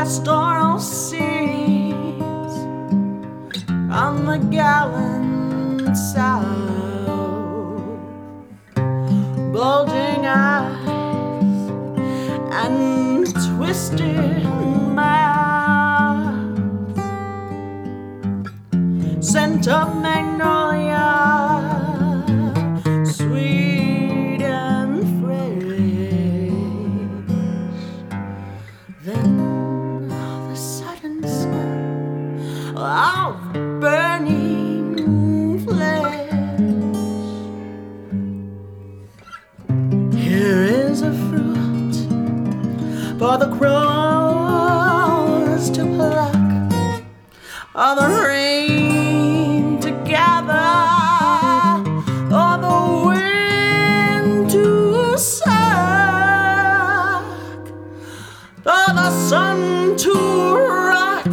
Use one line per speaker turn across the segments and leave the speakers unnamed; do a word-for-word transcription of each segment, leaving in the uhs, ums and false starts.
pastoral seas on the gallant south, bulging eyes and twisted mouths, scent of magnolia, sweet and fresh. Then the sudden smell of burning flesh. Here is a fruit for the crows to pluck, or the rain to gather, or the wind to suck, for the sun to rot,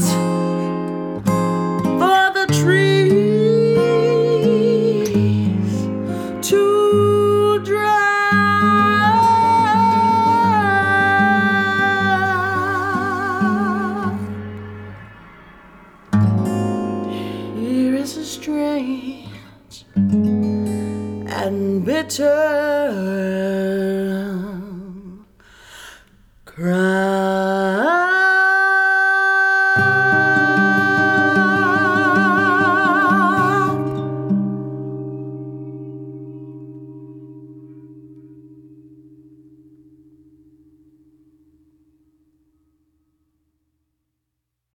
for the trees to dry. Here is a strange and bitter cry.